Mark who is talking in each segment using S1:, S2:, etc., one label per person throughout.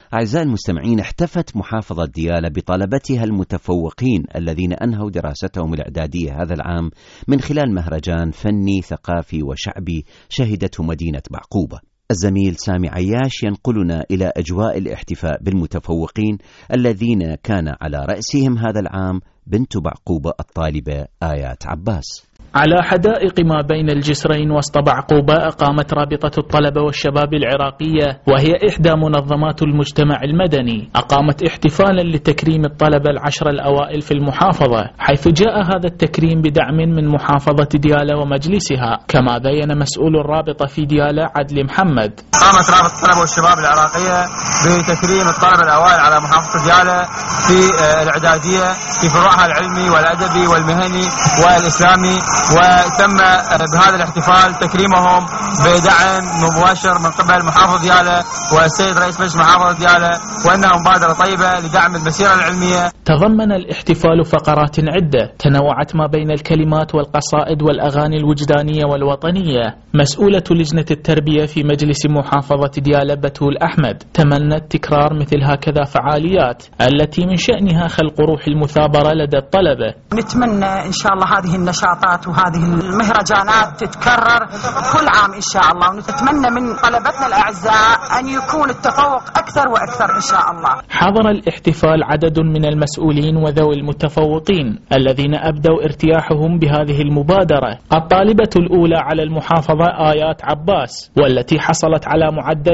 S1: أعزائي المستمعين، احتفت محافظة ديالى بطلبتها المتفوقين الذين أنهوا دراستهم الإعدادية هذا العام من خلال مهرجان فني ثقافي وشعبي شهدته مدينة بعقوبة. الزميل سامي عياش ينقلنا إلى أجواء الاحتفاء بالمتفوقين الذين كان على رأسهم هذا العام بنت بعقوبة الطالبة آيات عباس.
S2: على حدائق ما بين الجسرين وسط بعقوبة أقامت رابطة الطلبة والشباب العراقية، وهي إحدى منظمات المجتمع المدني، أقامت احتفالا لتكريم الطلبة العشر الأوائل في المحافظة، حيث جاء هذا التكريم بدعم من محافظة ديالى ومجلسها، كما بين مسؤول الرابطة في ديالى عدلي محمد.
S3: قامت رابطة الطلبة والشباب العراقية بتكريم الطلبة الأوائل على محافظة ديالى في الإعدادية في فروعها العلمي والأدبي والمهني والإسلامي، وتم بهذا الاحتفال تكريمهم بدعم مباشر من قبل محافظ ديالى والسيد رئيس مجلس محافظة ديالى، وأنها مبادرة طيبة لدعم المسيرة العلمية.
S2: تضمن الاحتفال فقرات عدة تنوعت ما بين الكلمات والقصائد والأغاني الوجدانية والوطنية. مسؤولة لجنة التربية في مجلس محافظة ديالى بتول أحمد تمنت تكرار مثل هكذا فعاليات التي من شأنها خلق روح المثابرة لدى الطلبة.
S4: نتمنى إن شاء الله هذه النشاطات وهذه المهرجانات تتكرر كل عام إن شاء الله، ونتمنى من طلبتنا الأعزاء أن يكون التفوق أكثر وأكثر إن شاء الله.
S2: حضر الاحتفال عدد من المسؤولين وذوي المتفوقين الذين أبدوا ارتياحهم بهذه المبادرة. الطالبة الأولى على المحافظة آيات عباس، والتي حصلت على معدل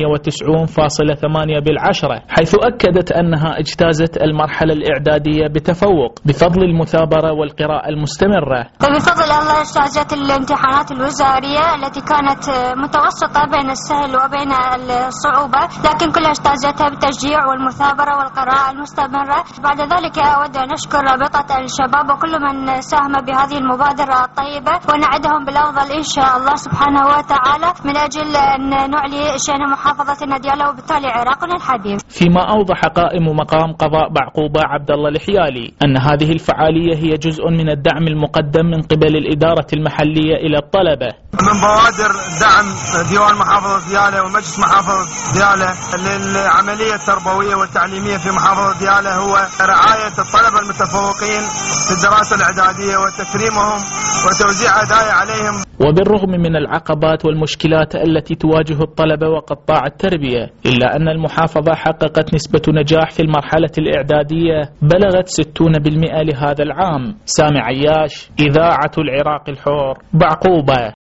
S2: 98.8 حيث أكدت أنها اجتازت المرحلة الإعدادية بتفوق بفضل المثابرة والقراءة المستمرة.
S5: بفضل الله اجتازت الامتحانات الوزارية التي كانت متوسطة بين السهل وبين الصعوبة، لكن كلها اجتازتها بالتشجيع والمثابرة والقراءة المستمرة. بعد ذلك أود أن أشكر رابطة الشباب وكل من ساهم بهذه المبادرة الطيبة، ونعدهم بالأفضل إن شاء الله سبحانه وتعالى من أجل أن نعلي شأن محافظتنا ديالى وبالتالي عراقنا الحبيب.
S2: فيما أوضح قائم مقام قضاء بعقوبة عبد الله الحيالي أن هذه الفعالية هي جزء من الدعم المقدم من قبل الإدارة المحلية إلى الطلبة.
S3: من بوادر دعم ديوان محافظة ديالى ومجلس محافظة ديالى للعملية التربوية والتعليمية في محافظة ديالى هو رعاية الطلبة المتفوقين في الدراسة الإعدادية وتكريمهم وتوزيع هدايا عليهم.
S2: وبالرغم من العقبات والمشكلات التي تواجه الطلبة وقطاع التربية، إلا أن المحافظة حققت نسبة نجاح في المرحلة الإعدادية بلغت 60% لهذا العام. سامي عياش، إذاعة العراق الحر، بعقوبة.